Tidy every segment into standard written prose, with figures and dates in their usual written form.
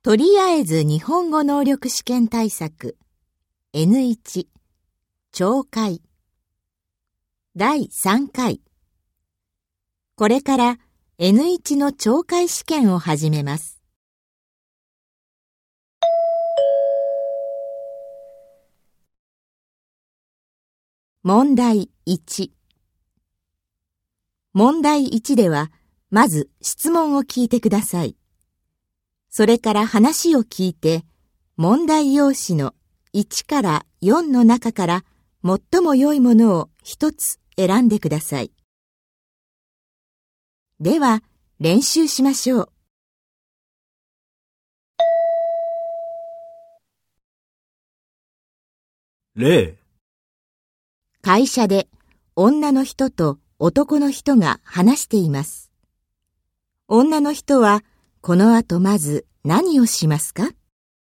とりあえず日本語能力試験対策 N1 聴解第3回。これから N1 の聴解試験を始めます。問題1。問題1では、まず質問を聞いてください。それから話を聞いて、問題用紙の1から4の中から最も良いものを一つ選んでください。では、練習しましょう。 例。 会社で女の人と男の人が話しています。女の人はこの後まず何をしますか？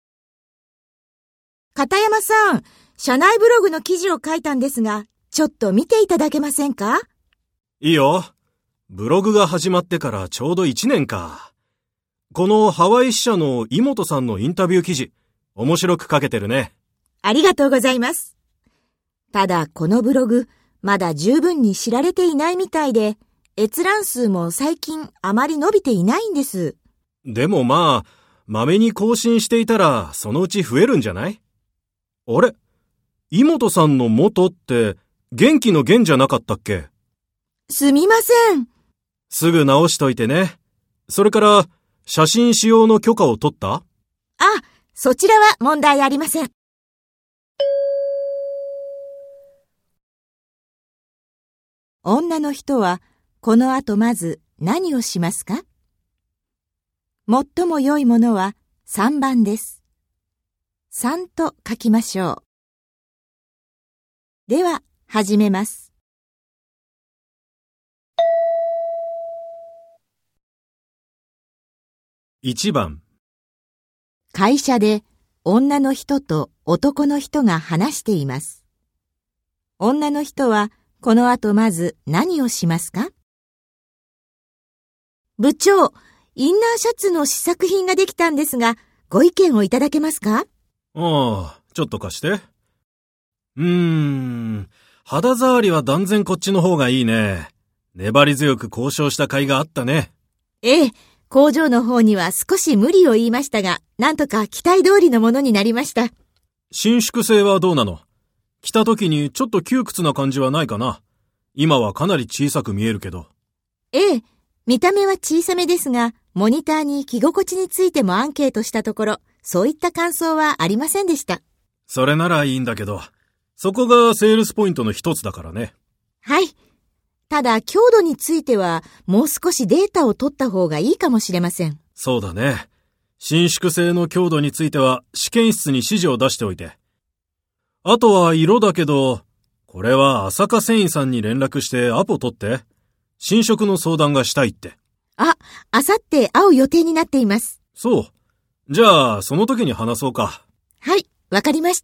片山さん、社内ブログの記事を書いたんですが、ちょっと見ていただけませんか？ いいよ。ブログが始まってからちょうど1年か。このハワイ支社の井本さんのインタビュー記事、面白く書けてるね。 ありがとうございます。ただこのブログ、まだ十分に知られていないみたいで、閲覧数も最近あまり伸びていないんです。 でもまあ、まめに更新していたらそのうち増えるんじゃない？あれ？井本さんの元って元気の元じゃなかったっけ？ すみません。 すぐ直しといてね。それから写真使用の許可を取った？ あ、そちらは問題ありません。女の人はこの後まず何をしますか？最も良いものは3番です。3と書きましょう。では、始めます。 1番。 会社で女の人と男の人が話しています。女の人はこの後まず何をしますか？部長、インナーシャツの試作品ができたんですが、ご意見をいただけますか？ ああ、ちょっと貸して。肌触りは断然こっちの方がいいね。粘り強く交渉した甲斐があったね。 ええ、工場の方には少し無理を言いましたが、なんとか期待通りのものになりました。 伸縮性はどうなの？着た時にちょっと窮屈な感じはないかな？今はかなり小さく見えるけど。 ええ、見た目は小さめですが、モニターに着心地についてもアンケートしたところ、そういった感想はありませんでした。 それならいいんだけど、そこがセールスポイントの一つだからね。 はい。ただ、強度については、もう少しデータを取った方がいいかもしれません。 そうだね。伸縮性の強度については、試験室に指示を出しておいて。あとは色だけど、これは浅香繊維さんに連絡してアポ取って。新色の相談がしたいって。 あさって会う予定になっています。 そう。じゃあ、その時に話そうか。 はい、わかりました。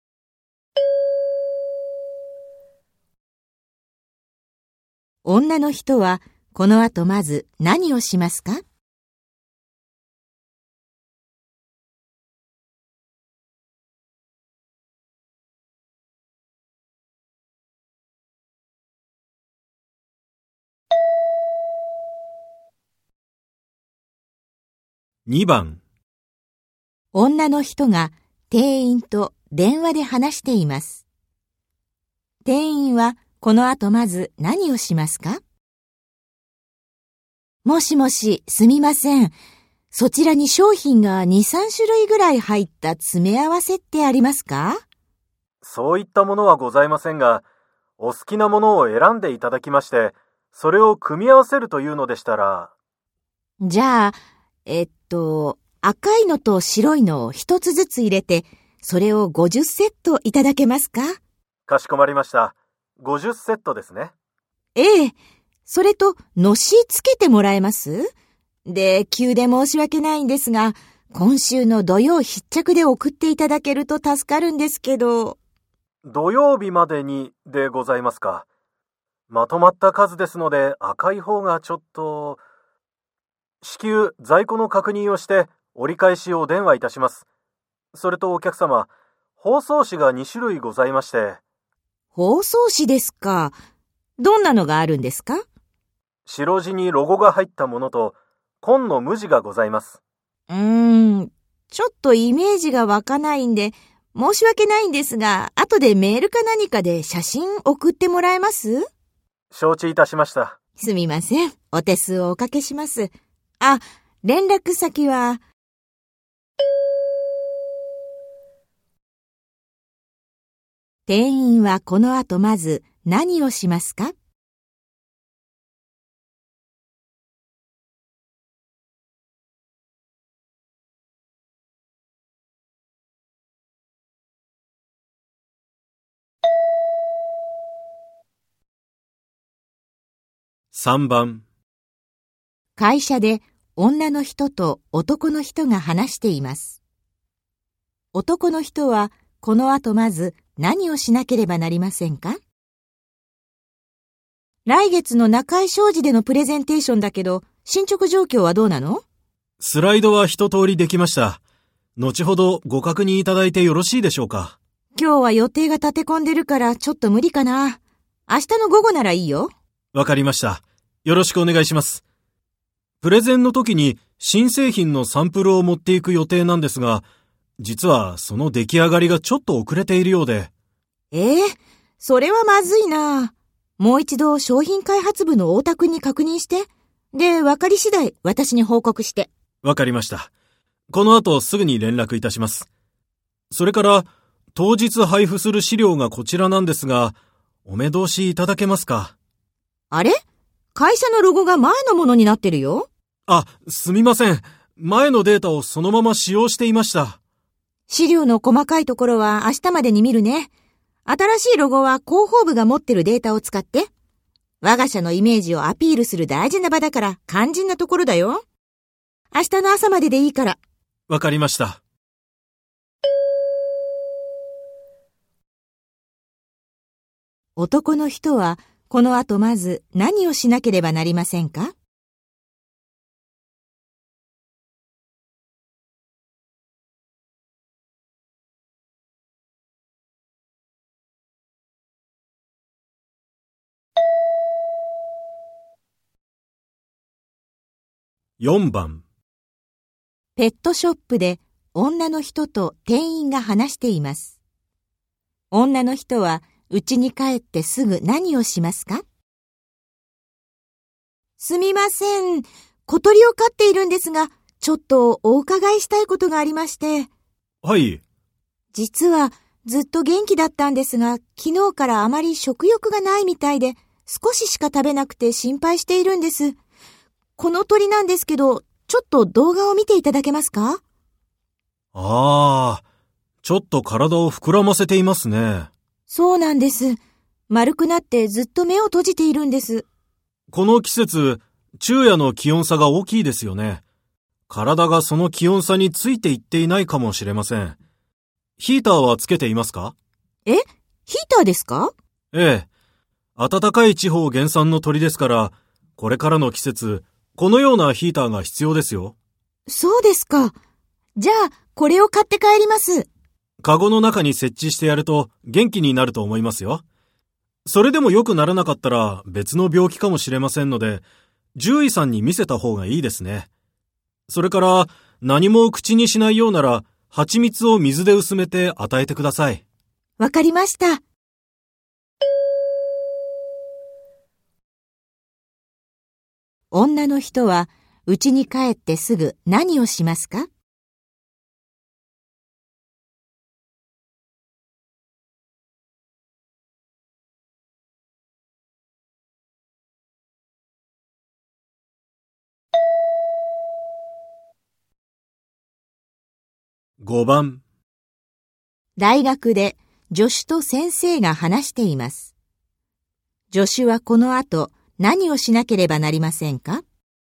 女の人は、この後まず何をしますか ？2番。 女の人が店員と電話で話しています。店員はこの後まず何をしますか？もしもし、すみません。そちらに商品が2、3種類ぐらい入った詰め合わせってありますか？ そういったものはございませんが、お好きなものを選んでいただきまして、それを組み合わせるというのでしたら。 じゃあ、赤いのと白いのを一つずつ入れて、それを50セットいただけますか？ かしこまりました。50セットですね。 ええ、それと、のしつけてもらえます？で、急で申し訳ないんですが、今週の土曜必着で送っていただけると助かるんですけど。 土曜日までにでございますか。まとまった数ですので赤い方がちょっと。至急在庫の確認をして折り返しお電話いたします。それとお客様、包装紙が2種類ございまして。 包装紙ですか。どんなのがあるんですか？ 白地にロゴが入ったものと、紺の無地がございます。 ちょっとイメージが湧かないんで、申し訳ないんですが、後でメールか何かで写真送ってもらえます？ 承知いたしました。 すみません。お手数をおかけします。あ、連絡先は。店員はこの後まず何をしますか？ 3番。 会社で女の人と男の人が話しています。男の人はこの後まず何をしなければなりませんか？来月の中井商事でのプレゼンテーションだけど、進捗状況はどうなの？ スライドは一通りできました。後ほどご確認いただいてよろしいでしょうか。 今日は予定が立て込んでるからちょっと無理かな。明日の午後ならいいよ。 わかりました。よろしくお願いします。プレゼンの時に新製品のサンプルを持っていく予定なんですが、実はその出来上がりがちょっと遅れているようで。 それはまずいな。もう一度商品開発部の太田くんに確認して。で、分かり次第私に報告して。 わかりました。この後すぐに連絡いたします。それから当日配布する資料がこちらなんですが、お目通しいただけますか？ あれ？会社のロゴが前のものになってるよ。 あ、すみません。前のデータをそのまま使用していました。 資料の細かいところは明日までに見るね。新しいロゴは広報部が持ってるデータを使って。我が社のイメージをアピールする大事な場だから肝心なところだよ。明日の朝まででいいから。 わかりました。 男の人はこの後まず何をしなければなりませんか？ 4番。 ペットショップで女の人と店員が話しています。女の人は家に帰ってすぐ何をしますか？すみません。小鳥を飼っているんですが、ちょっとお伺いしたいことがありまして。 はい。 実はずっと元気だったんですが、昨日からあまり食欲がないみたいで、少ししか食べなくて心配しているんです。この鳥なんですけど、ちょっと動画を見ていただけますか？ ちょっと体を膨らませていますね。 そうなんです。丸くなってずっと目を閉じているんです。 この季節、昼夜の気温差が大きいですよね。体がその気温差についていっていないかもしれません。ヒーターはつけていますか？ ヒーターですか？ ええ。暖かい地方原産の鳥ですから、これからの季節、このようなヒーターが必要ですよ。 そうですか。じゃあ、これを買って帰ります。 カゴの中に設置してやると元気になると思いますよ。それでも良くならなかったら別の病気かもしれませんので、獣医さんに見せた方がいいですね。それから何も口にしないようなら、蜂蜜を水で薄めて与えてください。 わかりました。女の人は家に帰ってすぐ何をしますか？ 5番。 大学で助手と先生が話しています。助手はこの後何をしなければなりませんか？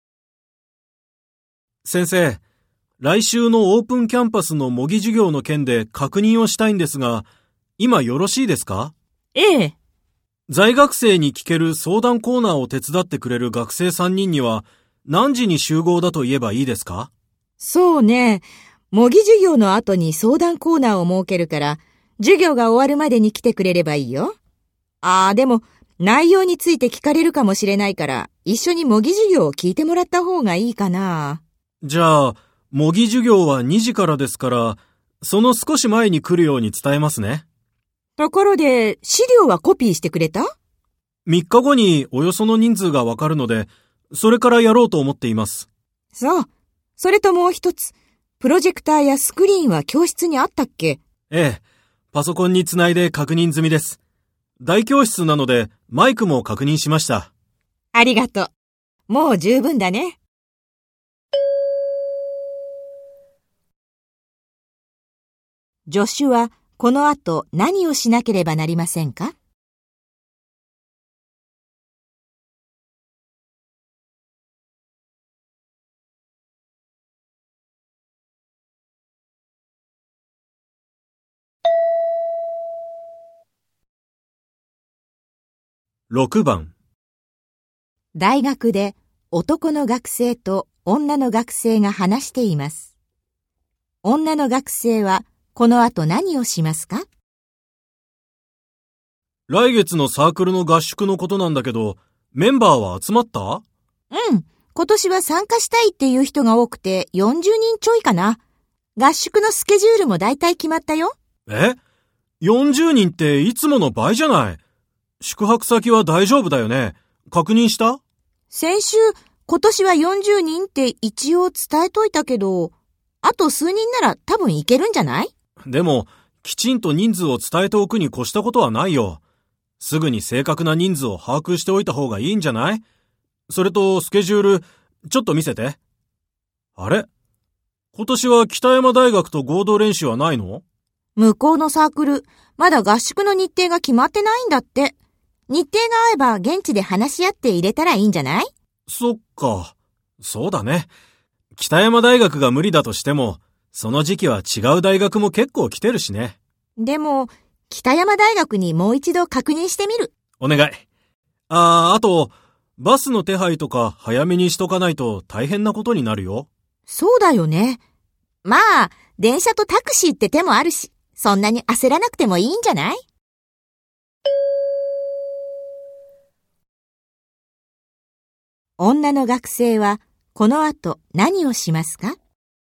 先生、来週のオープンキャンパスの模擬授業の件で確認をしたいんですが、今よろしいですか？ ええ。 在学生に聞ける相談コーナーを手伝ってくれる学生3人には何時に集合だと言えばいいですか？ そうね。模擬授業の後に相談コーナーを設けるから、授業が終わるまでに来てくれればいいよ。でも、内容について聞かれるかもしれないから、一緒に模擬授業を聞いてもらった方がいいかな。 じゃあ、模擬授業は2時からですから、その少し前に来るように伝えますね。 ところで、資料はコピーしてくれた？ 3日後におよその人数がわかるので、それからやろうと思っています。 そう。それともう一つ、プロジェクターやスクリーンは教室にあったっけ？ ええ、パソコンにつないで確認済みです。大教室なのでマイクも確認しました。 ありがとう。もう十分だね。助手はこの後何をしなければなりませんか ？6番。 大学で男の学生と女の学生が話しています。女の学生はこの後何をしますか？ 来月のサークルの合宿のことなんだけど、メンバーは集まった？ うん。今年は参加したいっていう人が多くて40人ちょいかな。合宿のスケジュールもだいたい決まったよ。 え？ 40 人っていつもの倍じゃない。宿泊先は大丈夫だよね。確認した？ 先週、今年は40人って一応伝えといたけど、あと数人なら多分いけるんじゃない？ でも、きちんと人数を伝えておくに越したことはないよ。すぐに正確な人数を把握しておいた方がいいんじゃない？それとスケジュール、ちょっと見せて。あれ？今年は北山大学と合同練習はないの？ 向こうのサークル、まだ合宿の日程が決まってないんだって。日程が合えば現地で話し合って入れたらいいんじゃない？ そっか。そうだね。北山大学が無理だとしても、その時期は違う大学も結構来てるしね。 でも、北山大学にもう一度確認してみる。 お願い。あと、バスの手配とか早めにしとかないと大変なことになるよ。 そうだよね。まあ、電車とタクシーって手もあるし、そんなに焦らなくてもいいんじゃない？女の学生はこの後何をしますか？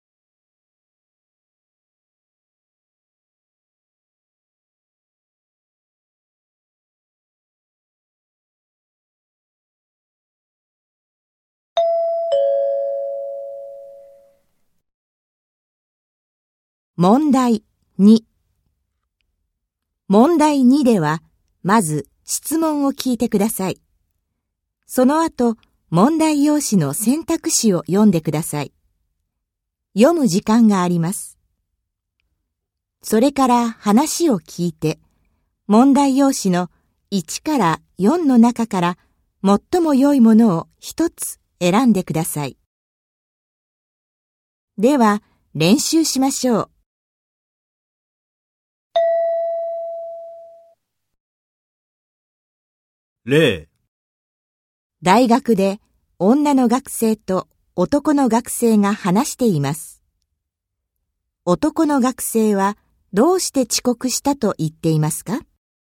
問題2。問題2では、まず質問を聞いてください。その後、問題用紙の選択肢を読んでください。読む時間があります。それから話を聞いて、問題用紙の1から4の中から最も良いものを一つ選んでください。では、練習しましょう。 例。 大学で女の学生と男の学生が話しています。男の学生はどうして遅刻したと言っていますか？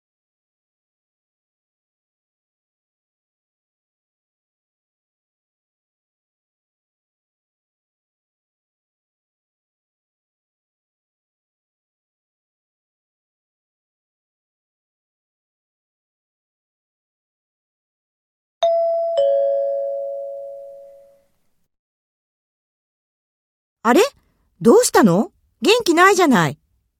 あれ？どうしたの？元気ないじゃない。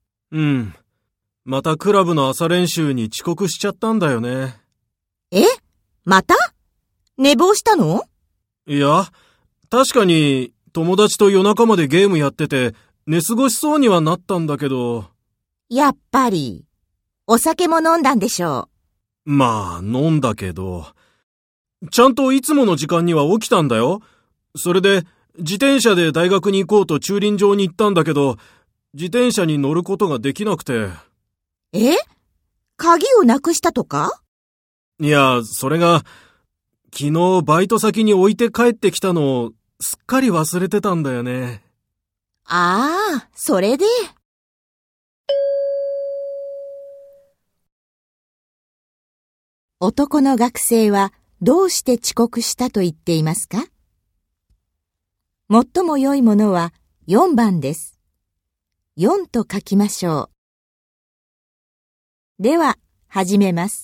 またクラブの朝練習に遅刻しちゃったんだよね。 え？また？寝坊したの？ いや、確かに友達と夜中までゲームやってて寝過ごしそうにはなったんだけど。 やっぱり。お酒も飲んだんでしょう。まあ、飲んだけど。ちゃんといつもの時間には起きたんだよ。それで、自転車で大学に行こうと駐輪場に行ったんだけど、自転車に乗ることができなくて。 え？鍵をなくしたとか？ いや、それが、昨日バイト先に置いて帰ってきたのをすっかり忘れてたんだよね。 ああ、それで。男の学生はどうして遅刻したと言っていますか？最も良いものは4番です。4と書きましょう。では、始めます。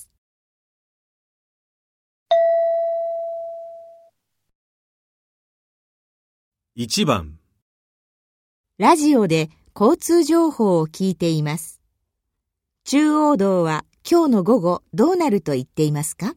1番。 ラジオで交通情報を聞いています。中央道は今日の午後どうなると言っていますか？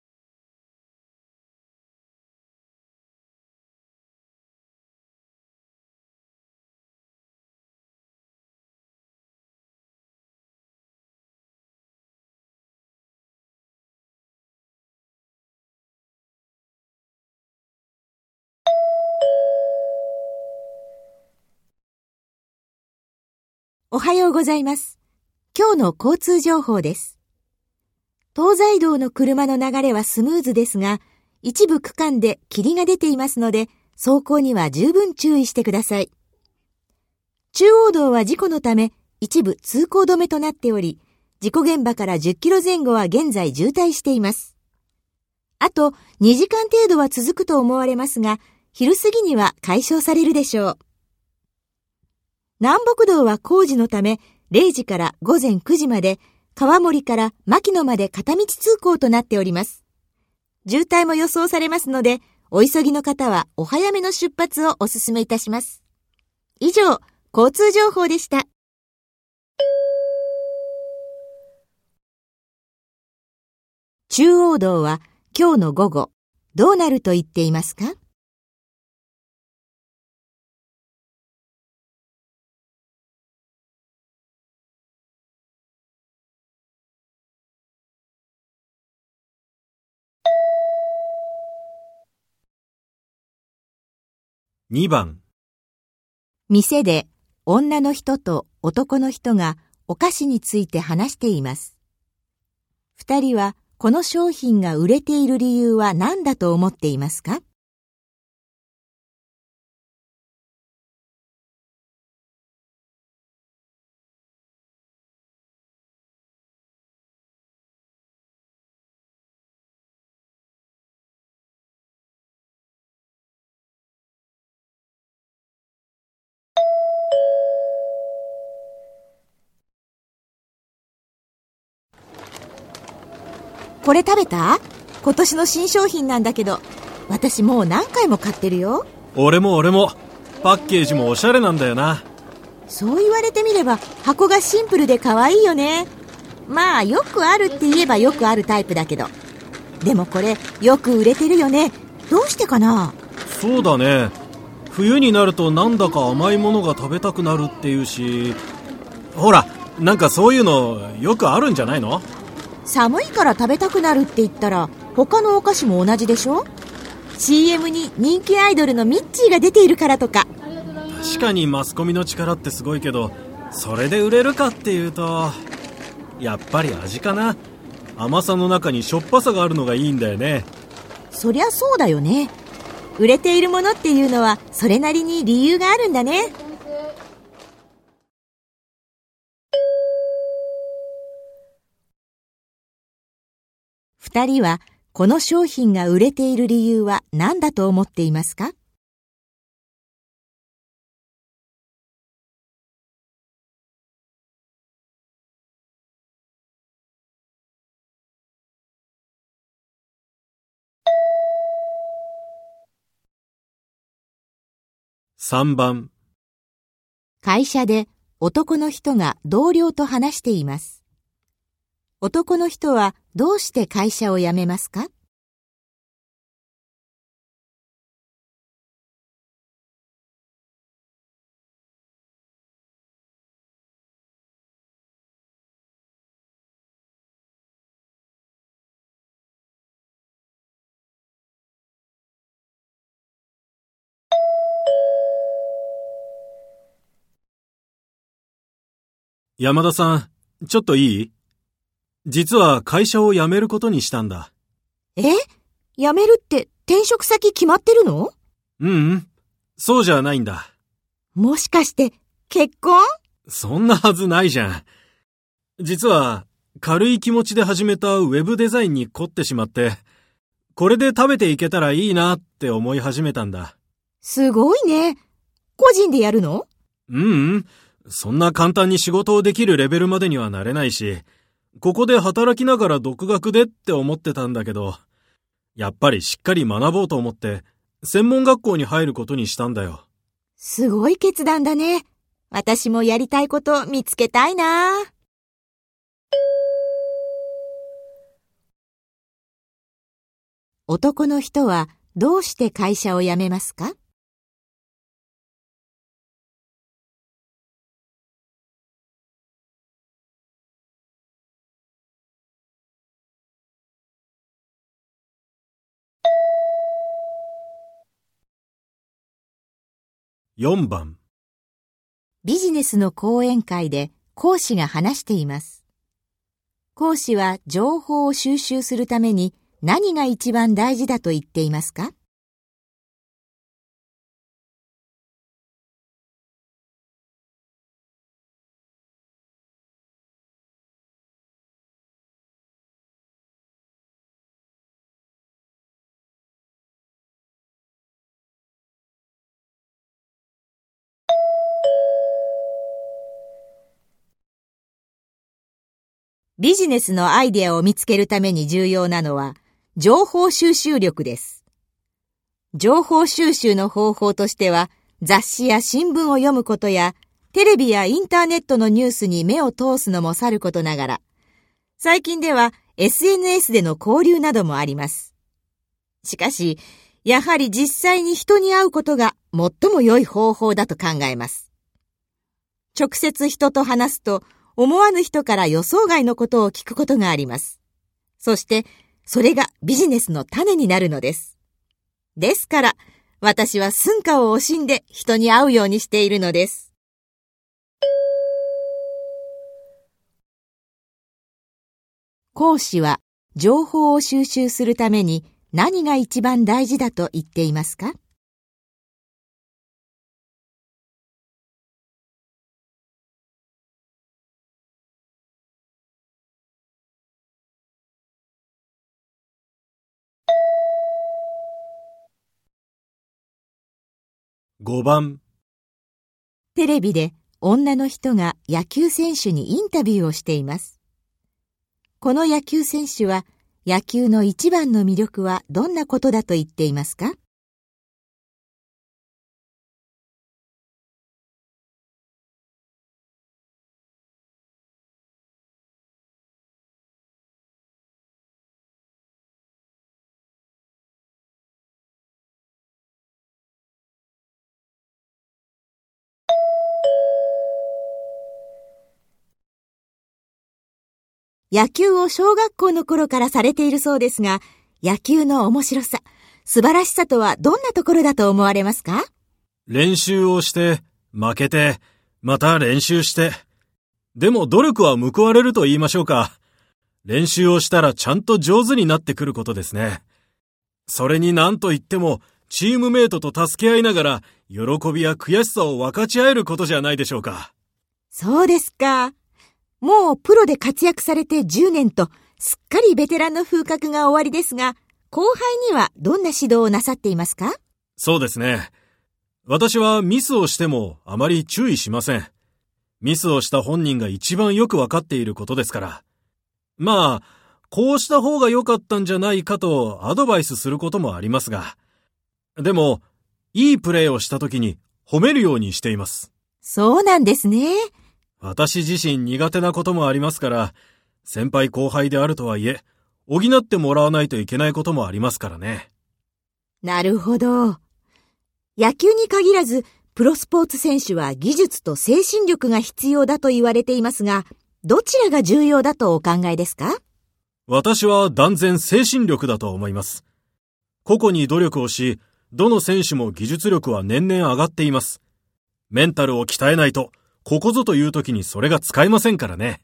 おはようございます。今日の交通情報です。東西道の車の流れはスムーズですが、一部区間で霧が出ていますので、走行には十分注意してください。中央道は事故のため、一部通行止めとなっており、事故現場から10キロ前後は現在渋滞しています。あと2時間程度は続くと思われますが、昼過ぎには解消されるでしょう。南北道は工事のため、0時から午前9時まで、川森から牧野まで片道通行となっております。渋滞も予想されますので、お急ぎの方はお早めの出発をお勧めいたします。以上、交通情報でした。中央道は今日の午後、どうなると言っていますか？ 2番。 店で女の人と男の人がお菓子について話しています。二人はこの商品が売れている理由は何だと思っていますか？これ食べた？今年の新商品なんだけど、私もう何回も買ってるよ。 俺も。パッケージもおしゃれなんだよな。 そう言われてみれば箱がシンプルで可愛いよね。まあよくあるって言えばよくあるタイプだけど。でもこれよく売れてるよね。どうしてかな？ そうだね。冬になるとなんだか甘いものが食べたくなるっていうし、ほら、なんかそういうのよくあるんじゃないの？ 寒いから食べたくなるって言ったら他のお菓子も同じでしょ？ CM に人気アイドルのミッチーが出ているからとか。 確かにマスコミの力ってすごいけど、それで売れるかっていうと、やっぱり味かな。甘さの中にしょっぱさがあるのがいいんだよね。 そりゃそうだよね。売れているものっていうのはそれなりに理由があるんだね。二人はこの商品が売れている理由は何だと思っていますか？ 3番。 会社で男の人が同僚と話しています。男の人はどうして会社を辞めますか？ 山田さん、ちょっといい？実は会社を辞めることにしたんだ。 え？辞めるって転職先決まってるの？ そうじゃないんだ。 もしかして結婚？ そんなはずないじゃん。実は、軽い気持ちで始めたウェブデザインに凝ってしまって、これで食べていけたらいいなって思い始めたんだ。 すごいね。個人でやるの？ そんな簡単に仕事をできるレベルまでにはなれないし、ここで働きながら独学でって思ってたんだけど、やっぱりしっかり学ぼうと思って、専門学校に入ることにしたんだよ。 すごい決断だね。私もやりたいこと見つけたいな。男の人はどうして会社を辞めますか 4番。 ビジネスの講演会で講師が話しています。講師は情報を収集するために何が一番大事だと言っていますか？ビジネスのアイデアを見つけるために重要なのは情報収集力です。情報収集の方法としては雑誌や新聞を読むことやテレビやインターネットのニュースに目を通すのもさることながら、最近では SNS での交流などもあります。しかし、やはり実際に人に会うことが最も良い方法だと考えます。直接人と話すと、思わぬ人から予想外のことを聞くことがあります。そして、それがビジネスの種になるのです。ですから、私は寸暇を惜しんで人に会うようにしているのです。講師は情報を収集するために何が一番大事だと言っていますか？ 5番。 テレビで女の人が野球選手にインタビューをしています。この野球選手は野球の一番の魅力はどんなことだと言っていますか？野球を小学校の頃からされているそうですが、野球の面白さ、素晴らしさとはどんなところだと思われますか？ 練習をして、負けて、また練習して。でも努力は報われると言いましょうか。練習をしたらちゃんと上手になってくることですね。それに何と言っても、チームメイトと助け合いながら、喜びや悔しさを分かち合えることじゃないでしょうか。 そうですか。もうプロで活躍されて10年と、すっかりベテランの風格が終わりですが、後輩にはどんな指導をなさっていますか？ そうですね。私はミスをしてもあまり注意しません。ミスをした本人が一番よくわかっていることですから。まあ、こうした方が良かったんじゃないかとアドバイスすることもありますが。でも、いいプレーをした時に褒めるようにしています。 そうなんですね。 私自身苦手なこともありますから、先輩後輩であるとはいえ、補ってもらわないといけないこともありますからね。 なるほど。野球に限らず、プロスポーツ選手は技術と精神力が必要だと言われていますが、どちらが重要だとお考えですか？ 私は断然精神力だと思います。個々に努力をし、どの選手も技術力は年々上がっています。メンタルを鍛えないと、ここぞという時にそれが使えませんからね。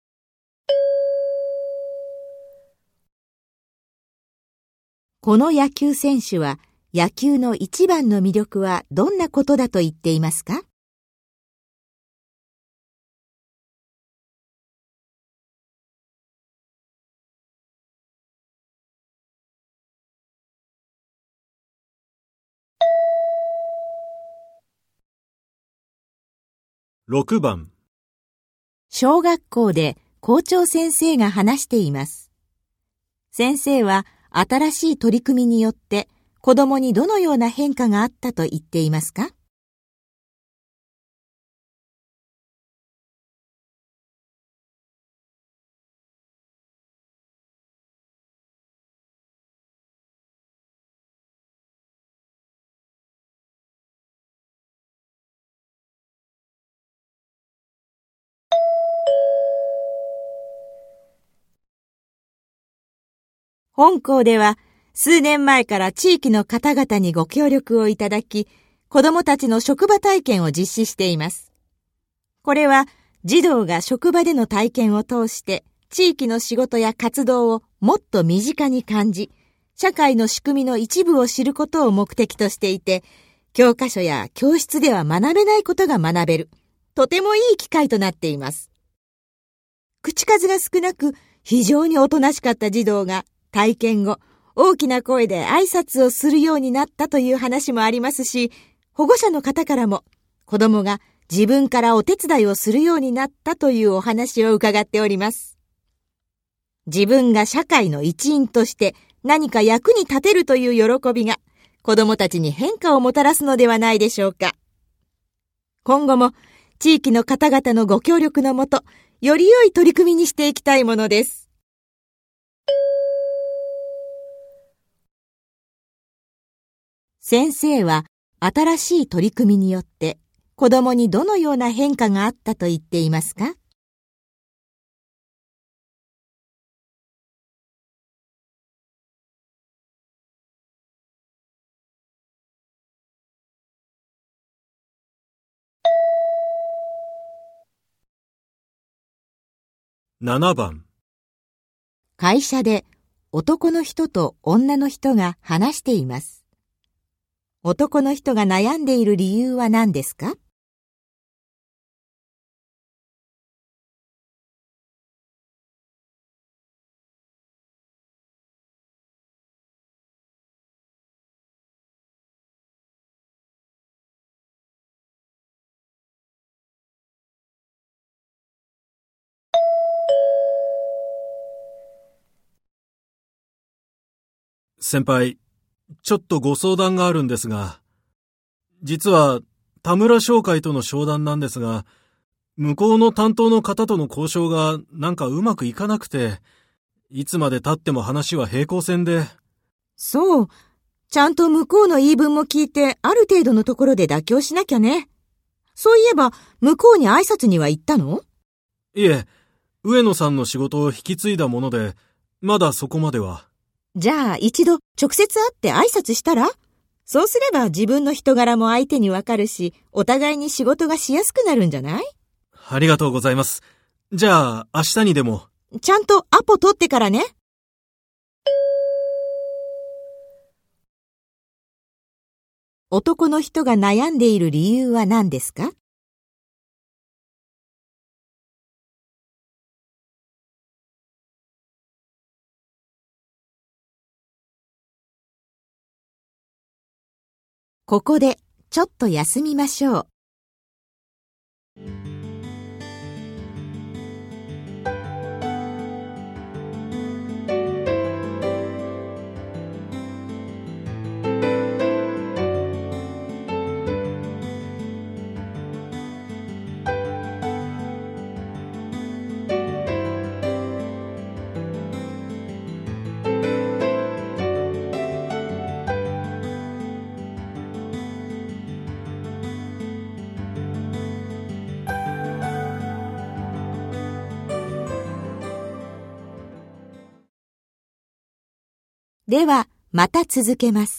この野球選手は野球の一番の魅力はどんなことだと言っていますか？ 6番。 小学校で校長先生が話しています。先生は新しい取り組みによって子供にどのような変化があったと言っていますか？本校では数年前から地域の方々にご協力をいただき、子どもたちの職場体験を実施しています。これは児童が職場での体験を通して地域の仕事や活動をもっと身近に感じ、社会の仕組みの一部を知ることを目的としていて、教科書や教室では学べないことが学べる、とてもいい機会となっています。口数が少なく非常におとなしかった児童が体験後、大きな声で挨拶をするようになったという話もありますし、保護者の方からも子供が自分からお手伝いをするようになったというお話を伺っております。自分が社会の一員として何か役に立てるという喜びが子供たちに変化をもたらすのではないでしょうか。今後も地域の方々のご協力のもと、より良い取り組みにしていきたいものです。先生は新しい取り組みによって子供にどのような変化があったと言っていますか？ 7番。 会社で男の人と女の人が話しています。男の人が悩んでいる理由は何ですか？ 先輩、ちょっとご相談があるんですが、実は田村商会との商談なんですが、向こうの担当の方との交渉がなんかうまくいかなくて、いつまで経っても話は平行線で。 そう。ちゃんと向こうの言い分も聞いて、ある程度のところで妥協しなきゃね。そういえば、向こうに挨拶には行ったの？ いえ、上野さんの仕事を引き継いだもので、まだそこまでは。 じゃあ一度直接会って挨拶したら？そうすれば自分の人柄も相手にわかるし、お互いに仕事がしやすくなるんじゃない？ ありがとうございます。じゃあ明日にでも。 ちゃんとアポ取ってからね。男の人が悩んでいる理由は何ですか？ここでちょっと休みましょう。では、また続けます。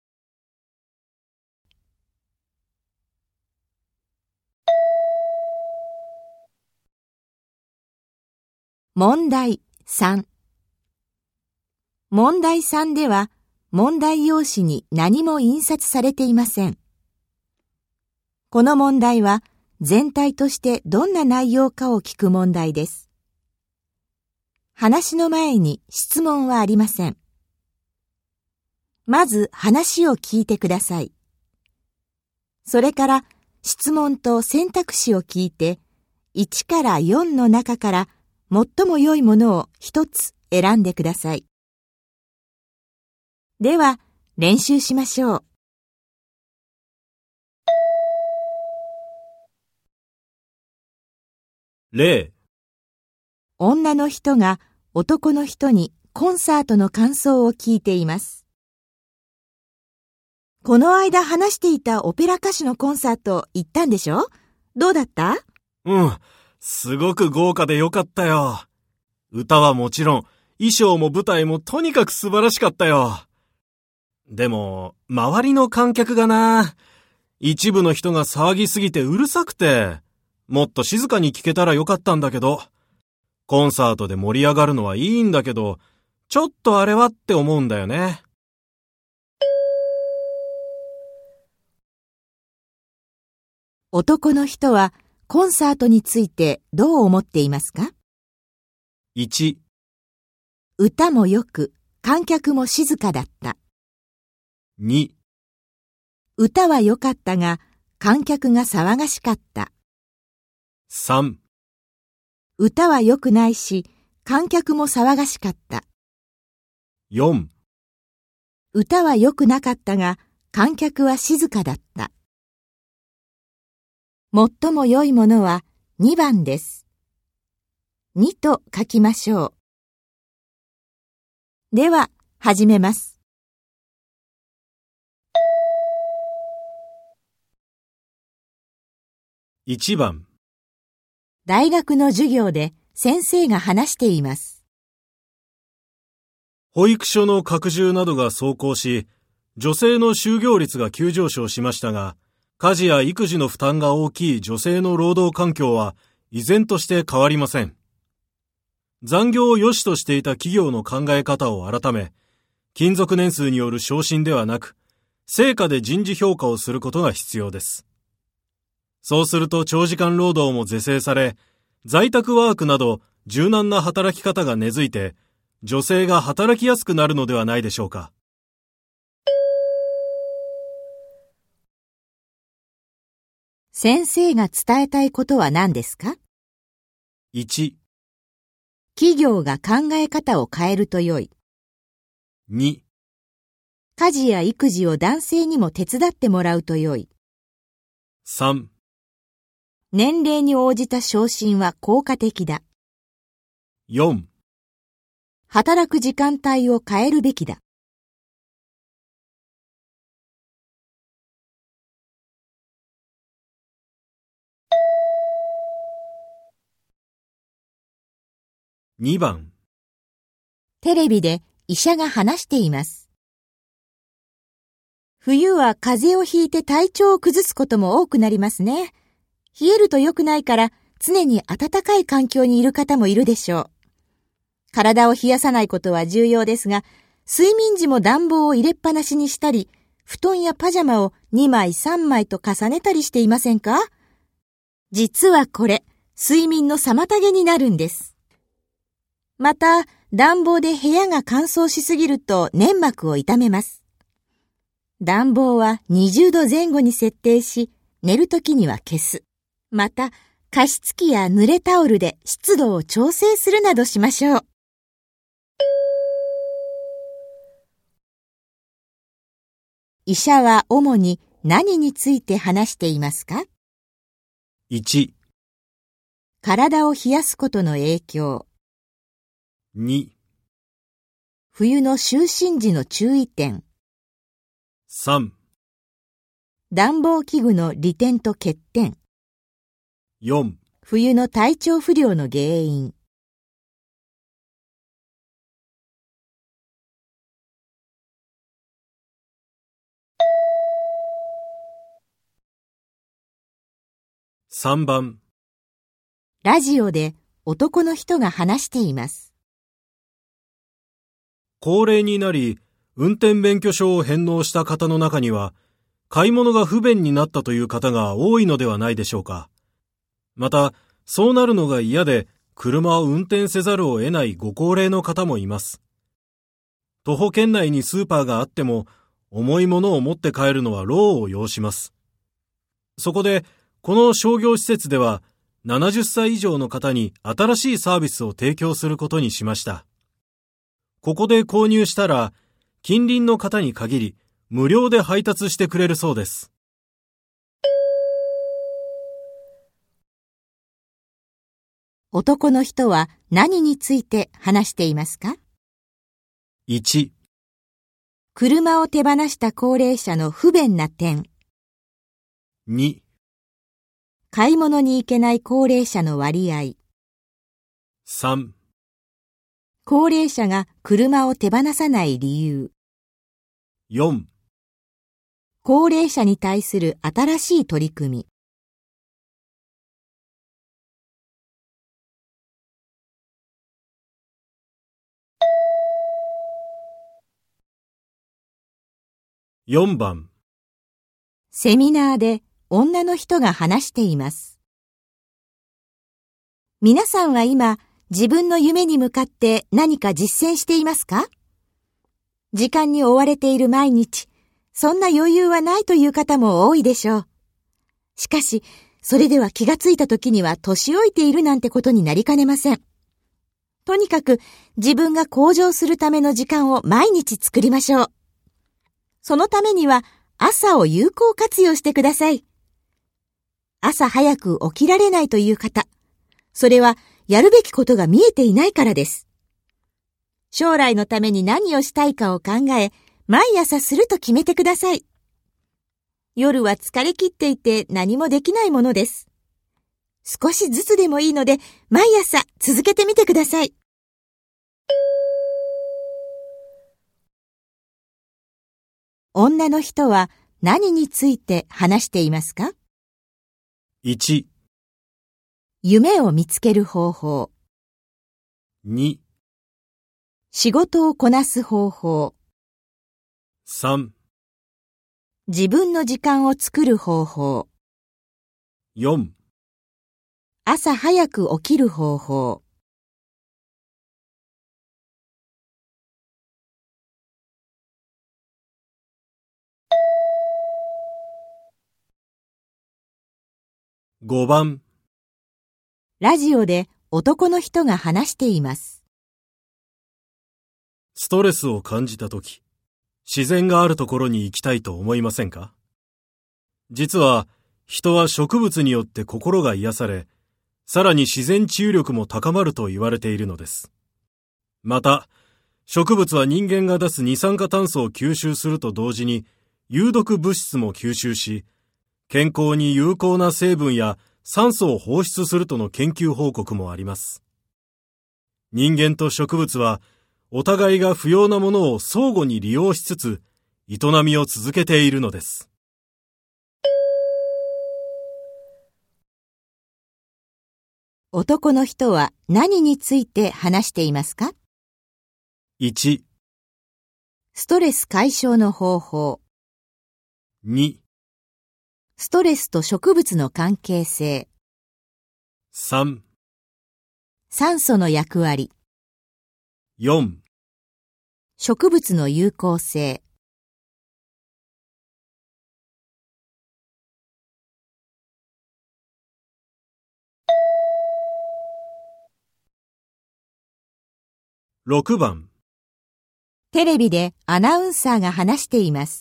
問題3。問題3では、問題用紙に何も印刷されていません。この問題は、全体としてどんな内容かを聞く問題です。話の前に質問はありません。まず話を聞いてください。それから質問と選択肢を聞いて、1から4の中から最も良いものを一つ選んでください。では、練習しましょう。 例、 女の人が男の人にコンサートの感想を聞いています。この間話していたオペラ歌手のコンサート行ったんでしょ？どうだった？ すごく豪華でよかったよ。歌はもちろん、衣装も舞台もとにかく素晴らしかったよ。でも、周りの観客がな、一部の人が騒ぎすぎてうるさくて、もっと静かに聞けたらよかったんだけど、コンサートで盛り上がるのはいいんだけど、ちょっとあれはって思うんだよね。 男の人はコンサートについてどう思っていますか？ 1、 歌もよく、観客も静かだった。 2、 歌は良かったが、観客が騒がしかった。 3、 歌は良くないし、観客も騒がしかった。 4、 歌は良くなかったが、観客は静かだった。最も良いものは2番です。2と書きましょう。では、始めます。 1番。 大学の授業で先生が話しています。 保育所の拡充などが奏功し、女性の就業率が急上昇しましたが、家事や育児の負担が大きい女性の労働環境は依然として変わりません。残業を良しとしていた企業の考え方を改め、勤続年数による昇進ではなく、成果で人事評価をすることが必要です。そうすると長時間労働も是正され、在宅ワークなど柔軟な働き方が根付いて、女性が働きやすくなるのではないでしょうか。 先生が伝えたいことは何ですか？ 1、 企業が考え方を変えると良い。 2、 家事や育児を男性にも手伝ってもらうと良い。 3、 年齢に応じた昇進は効果的だ。 4、 働く時間帯を変えるべきだ。 2番。 テレビで医者が話しています。冬は風邪をひいて体調を崩すことも多くなりますね。冷えると良くないから常に暖かい環境にいる方もいるでしょう。体を冷やさないことは重要ですが、睡眠時も暖房を入れっぱなしにしたり、布団やパジャマを2枚3枚と重ねたりしていませんか？実はこれ、睡眠の妨げになるんです。また、暖房で部屋が乾燥しすぎると粘膜を傷めます。暖房は20度前後に設定し、寝るときには消す。また、加湿器や濡れタオルで湿度を調整するなどしましょう。医者は主に何について話していますか？ 1、 体を冷やすことの影響。 2、 冬の就寝時の注意点。 3、 暖房器具の利点と欠点。 4、 冬の体調不良の原因。 3番。 ラジオで男の人が話しています。 高齢になり、運転免許証を返納した方の中には、買い物が不便になったという方が多いのではないでしょうか。また、そうなるのが嫌で、車を運転せざるを得ないご高齢の方もいます。徒歩圏内にスーパーがあっても、重いものを持って帰るのは労を要します。 そこで、この商業施設では、70歳以上の方に新しいサービスを提供することにしました。ここで購入したら、近隣の方に限り、無料で配達してくれるそうです。 男の人は何について話していますか？ 1、 車を手放した高齢者の不便な点。 2、 買い物に行けない高齢者の割合。 3、 高齢者が車を手放さない理由。 4、 高齢者に対する新しい取り組み。 4番。 セミナーで女の人が話しています。皆さんは今、自分の夢に向かって何か実践していますか？時間に追われている毎日、そんな余裕はないという方も多いでしょう。しかし、それでは気がついた時には年老いているなんてことになりかねません。とにかく自分が向上するための時間を毎日作りましょう。そのためには朝を有効活用してください。朝早く起きられないという方、それはやるべきことが見えていないからです。将来のために何をしたいかを考え、毎朝すると決めてください。夜は疲れ切っていて何もできないものです。少しずつでもいいので、毎朝続けてみてください。女の人は何について話していますか？ 1、 夢を見つける方法。 2、 仕事をこなす方法。 3、 自分の時間を作る方法。 4、 朝早く起きる方法。 5番。 ラジオで男の人が話しています。 ストレスを感じたとき、自然があるところに行きたいと思いませんか？実は、人は植物によって心が癒され、さらに自然治癒力も高まると言われているのです。また、植物は人間が出す二酸化炭素を吸収すると同時に、有毒物質も吸収し、健康に有効な成分や酸素を放出するとの研究報告もあります。人間と植物は、お互いが不要なものを相互に利用しつつ、営みを続けているのです。 男の人は何について話していますか？ 1、 ストレス解消の方法。 2、 ストレスと植物の関係性。 3、 酸素の役割。 4、 植物の有効性。 6番。 テレビでアナウンサーが話しています。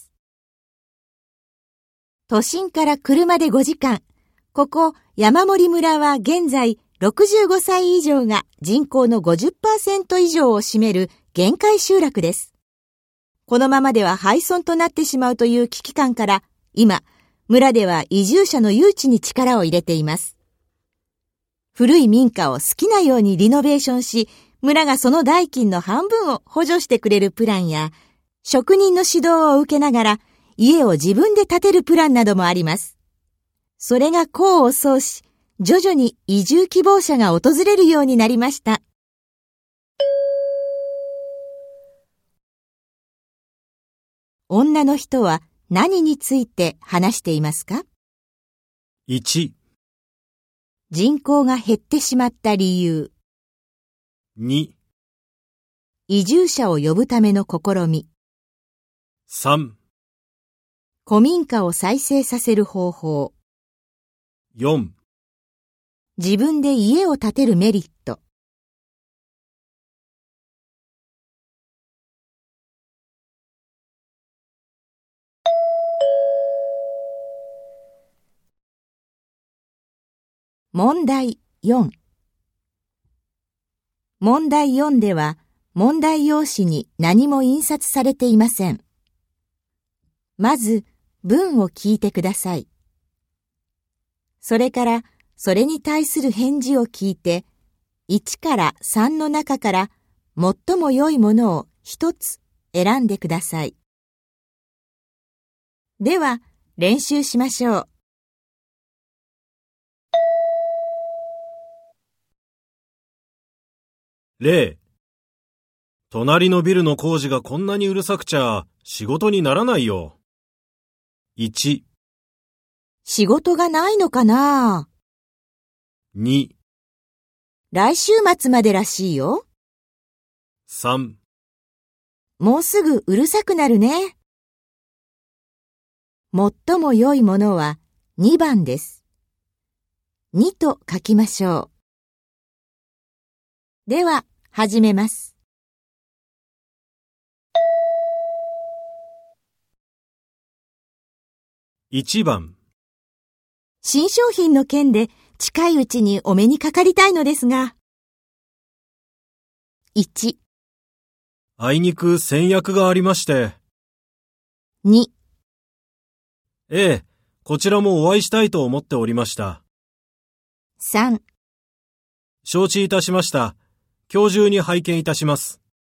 都心から車で5時間。ここ山森村は現在65歳以上が人口の 50% 以上を占める限界集落です。このままでは廃村となってしまうという危機感から、今、村では移住者の誘致に力を入れています。古い民家を好きなようにリノベーションし、村がその代金の半分を補助してくれるプランや、職人の指導を受けながら家を自分で建てるプランなどもあります。それが功を奏し、徐々に移住希望者が訪れるようになりました。女の人は何について話していますか？ 1、 人口が減ってしまった理由。 2、 移住者を呼ぶための試み。 3、 古民家を再生させる方法。 4、 自分で家を建てるメリット。問題4。問題4では、問題用紙に何も印刷されていません。まず、文を聞いてください。それから、それに対する返事を聞いて、1から3の中から最も良いものを一つ選んでください。では、練習しましょう。 例、隣のビルの工事がこんなにうるさくちゃ仕事にならないよ。1、 仕事がないのかな 2、 来週末までらしいよ。 3、 もうすぐうるさくなるね。最も良いものは2番です。2と書きましょう。では、始めます。 1番、 新商品の件で近いうちにお目にかかりたいのですが。1、 あいにく先約がありまして。 2、 ええ、こちらもお会いしたいと思っておりました。 3、 承知いたしました。今日中に拝見いたします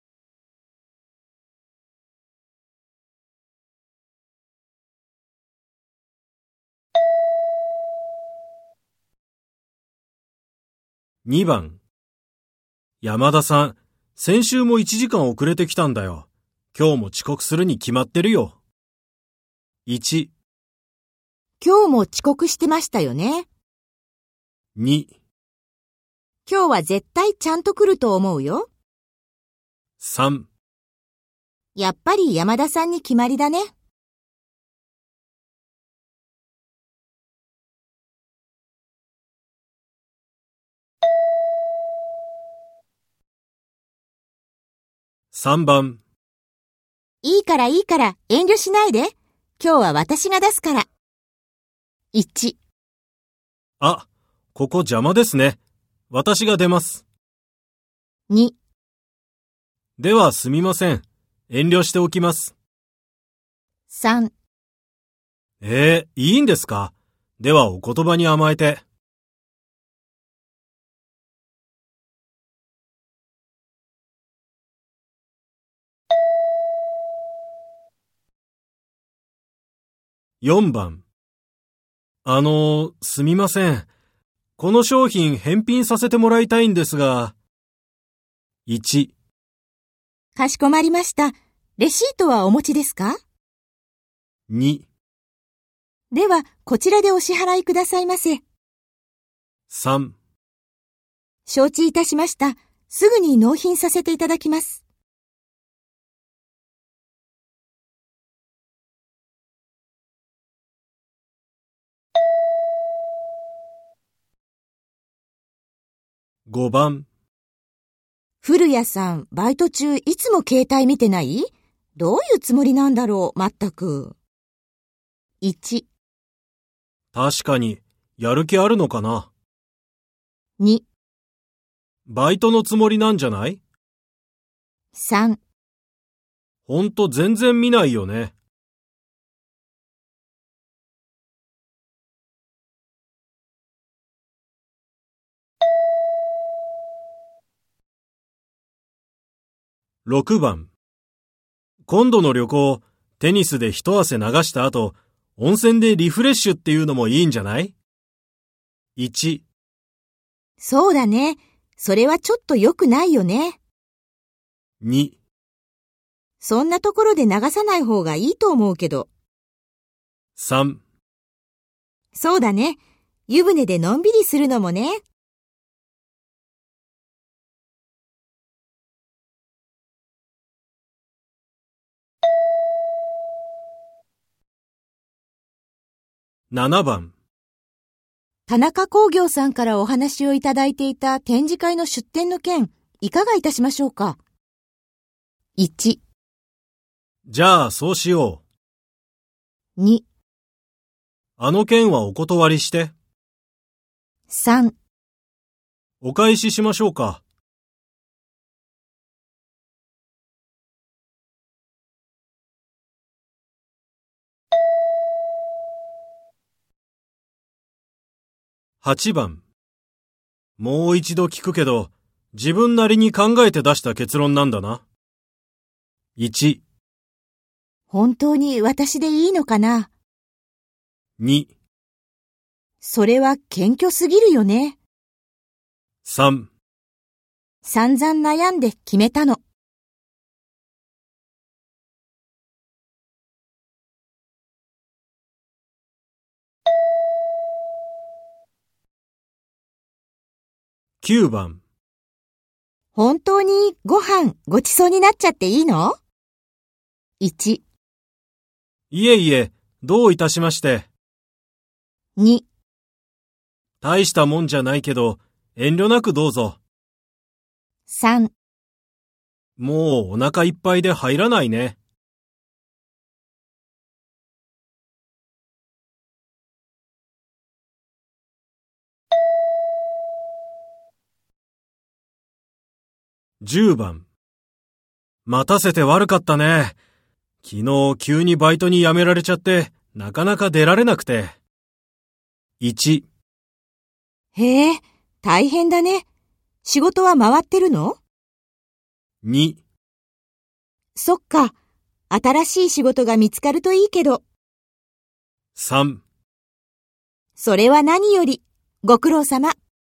。2番、山田さん、先週も1時間遅れてきたんだよ。今日も遅刻するに決まってるよ。1、 今日も遅刻してましたよね。 2、 今日は絶対ちゃんと来ると思うよ。 3、 やっぱり山田さんに決まりだね。 3番、 いいから遠慮しないで。今日は私が出すから。1、 あ、ここ邪魔ですね。私が出ます。 2、 ではすみません。遠慮しておきます。 3、 いいんですか？ではお言葉に甘えて。4番。すみません。この商品返品させてもらいたいんですが。1、 かしこまりました。レシートはお持ちですか？ 2、 では、こちらでお支払いくださいませ。 3、 承知いたしました。すぐに納品させていただきます。 5番。 古谷さん、バイト中いつも携帯見てない？どういうつもりなんだろう、まったく。1、 確かに、やる気あるのかな。 2、 バイトのつもりなんじゃない？ 3、 ほんと全然見ないよね。6番。今度の旅行、テニスで一汗流した後、温泉でリフレッシュっていうのもいいんじゃない？ 1、 そうだね。それはちょっと良くないよね。 2、 そんなところで流さない方がいいと思うけど。 3、 そうだね。湯船でのんびりするのもね。 7番。 田中工業さんからお話をいただいていた展示会の出展の件、いかがいたしましょうか。1、 じゃあそうしよう。 2、 あの件はお断りして。 3、 お返ししましょうか。8番。もう一度聞くけど、自分なりに考えて出した結論なんだな。1、 本当に私でいいのかな。 2、 それは謙虚すぎるよね。 3。 散々悩んで決めたの。 9番。 本当にご飯ごちそうになっちゃっていいの？ 1、 いえいえ、どういたしまして。 2、 大したもんじゃないけど、遠慮なくどうぞ。 3、 もうお腹いっぱいで入らないね。10番。待たせて悪かったね。昨日急にバイトに辞められちゃって、なかなか出られなくて。1、 へえ、大変だね。仕事は回ってるの？ 2、 そっか。新しい仕事が見つかるといいけど。 3。 それは何より。ご苦労様。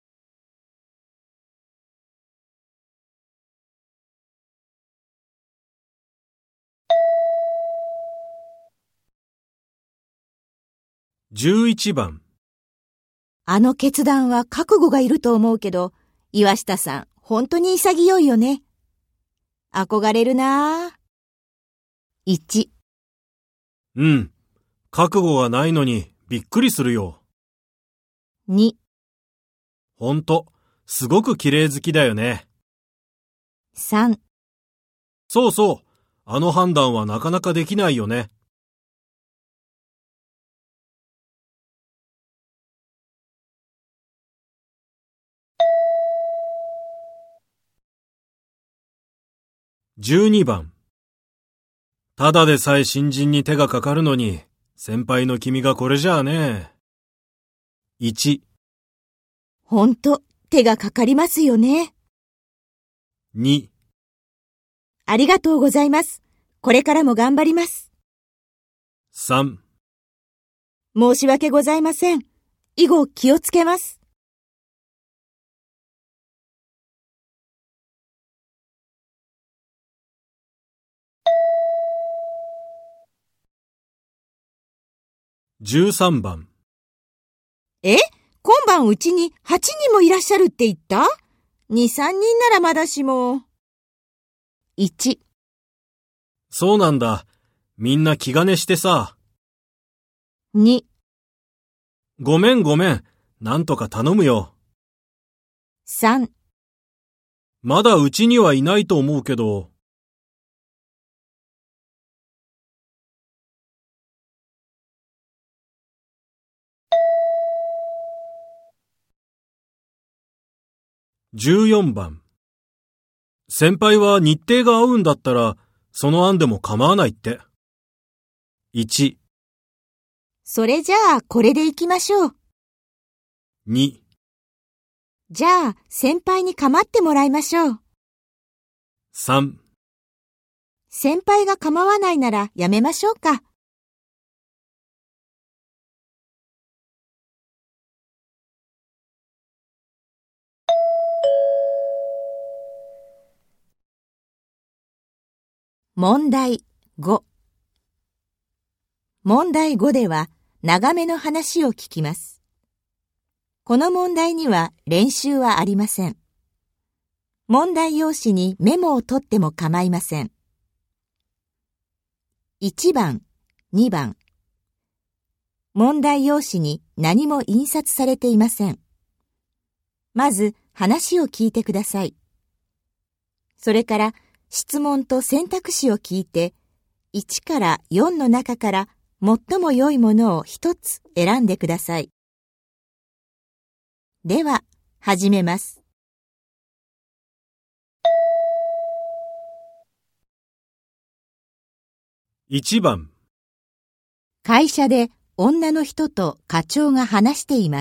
11番。 あの決断は覚悟がいると思うけど、岩下さん、本当に潔いよね。憧れるなぁ。1、 うん。覚悟がないのにびっくりするよ。 2、 ほんと、すごく綺麗好きだよね。 3、 そうそう。あの判断はなかなかできないよね。12番。ただでさえ新人に手がかかるのに、先輩の君がこれじゃあね。1、 ほんと、手がかかりますよね。 2、 ありがとうございます。これからも頑張ります。 3。 申し訳ございません。以後気をつけます。 13番。 え？今晩うちに8人もいらっしゃるって言った？ 2、3人ならまだしも。1、 そうなんだ。みんな気兼ねしてさ。 2、 ごめんごめん。なんとか頼むよ。 3、 まだうちにはいないと思うけど。14番。先輩は日程が合うんだったら、その案でも構わないって。1、 それじゃあこれで行きましょう。 2、 じゃあ先輩に構ってもらいましょう。 3。 先輩が構わないならやめましょうか。問題5。問題5では長めの話を聞きます。この問題には練習はありません。問題用紙にメモを取っても構いません。1番、2番。 問題用紙に何も印刷されていません。まず話を聞いてください。それから質問と選択肢を聞いて、1から4の中から最も良いものを一つ選んでください。では、始めます。 1番。 会社で女の人と課長が話しています。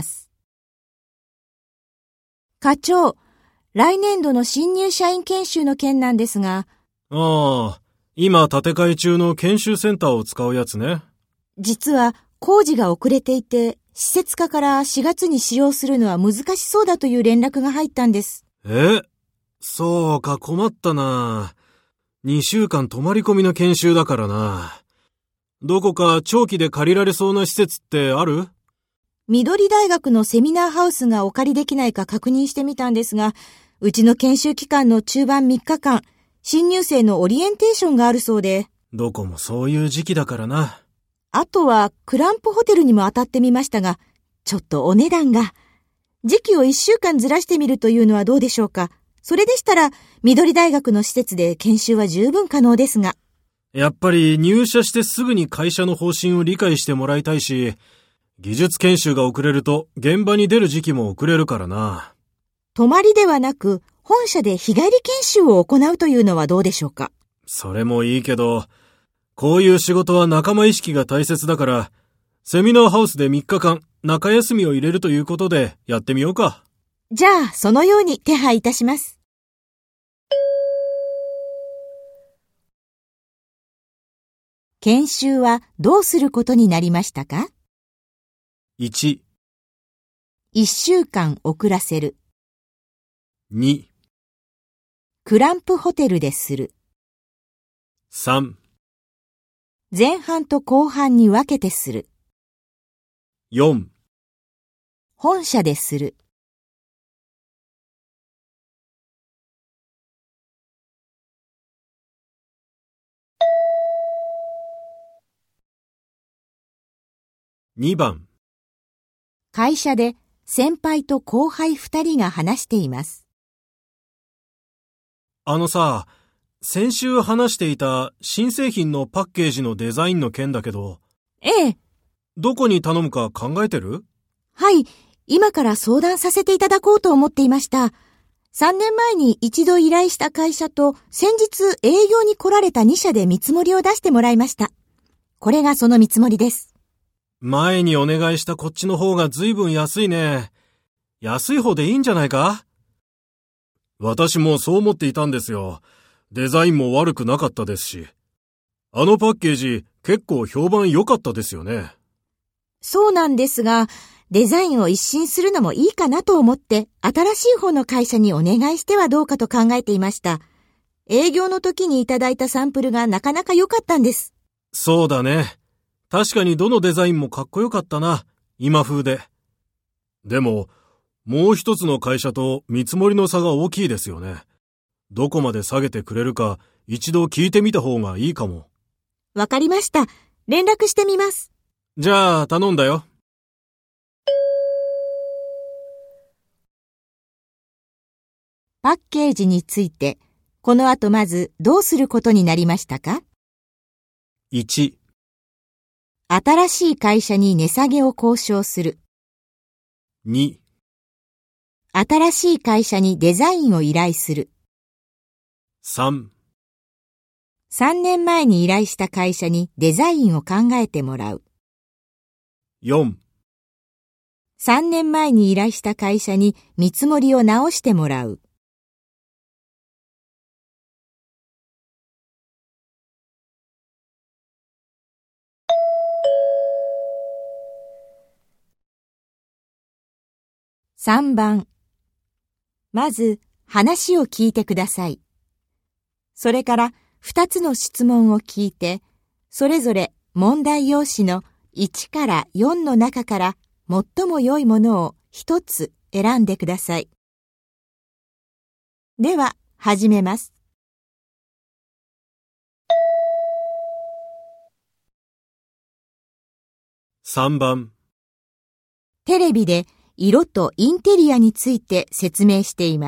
課長、来年度の新入社員研修の件なんですが。 今建て替え中の研修センターを使うやつね。 実は工事が遅れていて、施設課から4月に使用するのは難しそうだという連絡が入ったんです。 そうか、困ったな。2週間泊まり込みの研修だからな。どこか長期で借りられそうな施設ってある？ 緑大学のセミナーハウスがお借りできないか確認してみたんですが、うちの研修期間の中盤3日間、新入生のオリエンテーションがあるそうで。 どこもそういう時期だからな。 あとはクランプホテルにも当たってみましたが、ちょっとお値段が。時期を1週間ずらしてみるというのはどうでしょうか。それでしたら、緑大学の施設で研修は十分可能ですが。 やっぱり入社してすぐに会社の方針を理解してもらいたいし、技術研修が遅れると現場に出る時期も遅れるからな。 泊まりではなく、本社で日帰り研修を行うというのはどうでしょうか。 それもいいけど、こういう仕事は仲間意識が大切だから、セミナーハウスで3日間中休みを入れるということでやってみようか。 じゃあ、そのように手配いたします。研修はどうすることになりましたか？ 1、 1週間遅らせる。 2、 クランプホテルでする。 3、 前半と後半に分けてする。 4、 本社でする。 2番。 会社で先輩と後輩2人が話しています。 先週話していた新製品のパッケージのデザインの件だけど。 ええ。 どこに頼むか考えてる？ はい、今から相談させていただこうと思っていました。3年前に一度依頼した会社と先日営業に来られた2社で見積もりを出してもらいました。これがその見積もりです。 前にお願いしたこっちの方が随分安いね。安い方でいいんじゃないか？私もそう思っていたんですよ。デザインも悪くなかったですし。あのパッケージ結構評判良かったですよね。 そうなんですが、デザインを一新するのもいいかなと思って新しい方の会社にお願いしてはどうかと考えていました。営業の時にいただいたサンプルがなかなか良かったんです。 そうだね。確かにどのデザインもかっこよかったな。今風で。でも、もう一つの会社と見積もりの差が大きいですよね。どこまで下げてくれるか一度聞いてみた方がいいかも。 わかりました。連絡してみます。 じゃあ頼んだよ。 パッケージについて、この後まずどうすることになりましたか？ 1、 新しい会社に値下げを交渉する。 2、 新しい会社にデザインを依頼する。 3、 3年前に依頼した会社にデザインを考えてもらう。 4、 3年前に依頼した会社に見積もりを直してもらう。3番。まず話を聞いてください。それから2つの質問を聞いて、それぞれ問題用紙の1から4の中から最も良いものを1つ選んでください。では、始めます。 3番。 テレビで色とインテリアについて説明しています。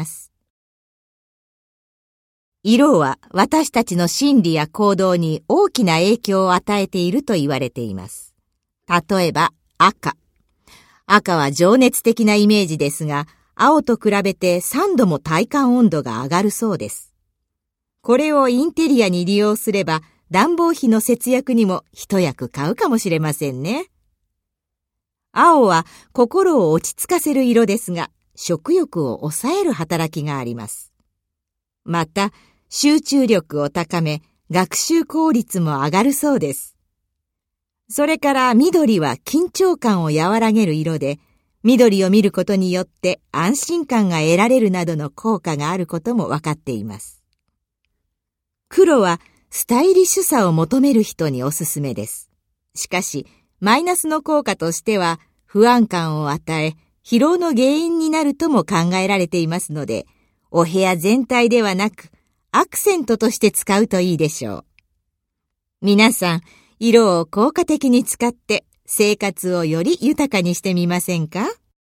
色は私たちの心理や行動に大きな影響を与えていると言われています。例えば赤。赤は情熱的なイメージですが、青と比べて3度も体感温度が上がるそうです。これをインテリアに利用すれば、暖房費の節約にも一役買うかもしれませんね。青は心を落ち着かせる色ですが、食欲を抑える働きがあります。また、集中力を高め、学習効率も上がるそうです。それから緑は緊張感を和らげる色で、緑を見ることによって安心感が得られるなどの効果があることもわかっています。黒はスタイリッシュさを求める人におすすめです。しかし、マイナスの効果としては不安感を与え、疲労の原因になるとも考えられていますので、お部屋全体ではなく、アクセントとして使うといいでしょう。皆さん、色を効果的に使って生活をより豊かにしてみませんか？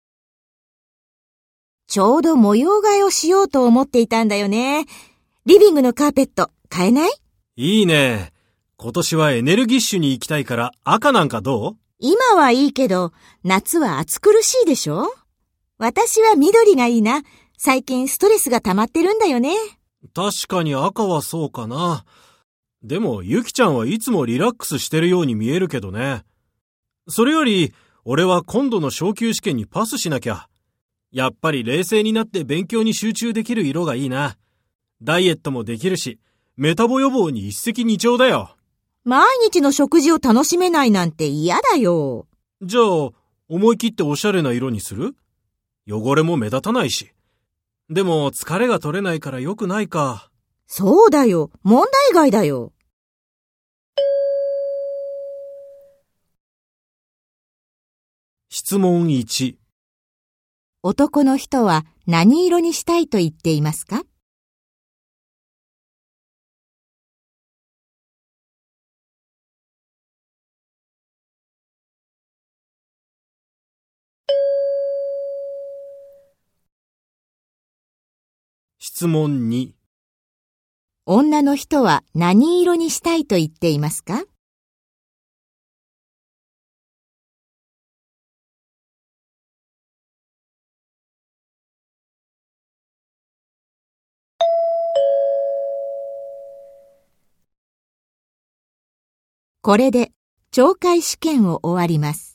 ちょうど模様替えをしようと思っていたんだよね。リビングのカーペット、変えない？ いいね。今年はエネルギッシュに行きたいから赤なんかどう？ 今はいいけど、夏は暑苦しいでしょ？私は緑がいいな。最近ストレスが溜まってるんだよね。 確かに赤はそうかな。でも、ゆきちゃんはいつもリラックスしてるように見えるけどね。それより、俺は今度の昇級試験にパスしなきゃ。やっぱり冷静になって勉強に集中できる色がいいな。ダイエットもできるし、メタボ予防に一石二鳥だよ。 毎日の食事を楽しめないなんて嫌だよ。 じゃあ、思い切っておしゃれな色にする？汚れも目立たないし。でも、疲れが取れないから良くないか。 そうだよ。問題外だよ。 質問1。 男の人は何色にしたいと言っていますか？ 質問2。 女の人は何色にしたいと言っていますか？これで懲戒試験を終わります。